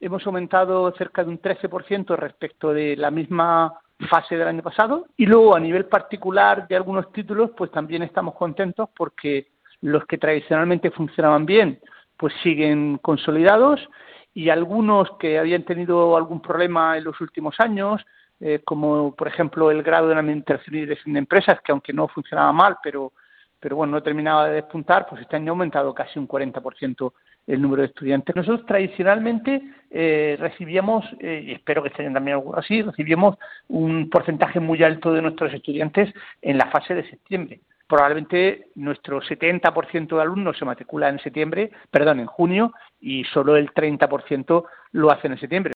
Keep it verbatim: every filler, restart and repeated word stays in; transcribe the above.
hemos aumentado cerca de un trece por ciento respecto de la misma fase del año pasado. Y luego, a nivel particular de algunos títulos, pues también estamos contentos porque los que tradicionalmente funcionaban bien, pues siguen consolidados, y algunos que habían tenido algún problema en los últimos años, eh, como por ejemplo el grado de la administración y dirección de empresas, que aunque no funcionaba mal, pero, pero bueno, no terminaba de despuntar, pues este año ha aumentado casi un cuarenta por ciento el número de estudiantes. Nosotros tradicionalmente eh, recibíamos, eh, y espero que este año también algo así, recibíamos un porcentaje muy alto de nuestros estudiantes en la fase de septiembre. Probablemente nuestro setenta por ciento de alumnos se matricula en septiembre, perdón, en junio, y solo el treinta por ciento lo hacen en septiembre.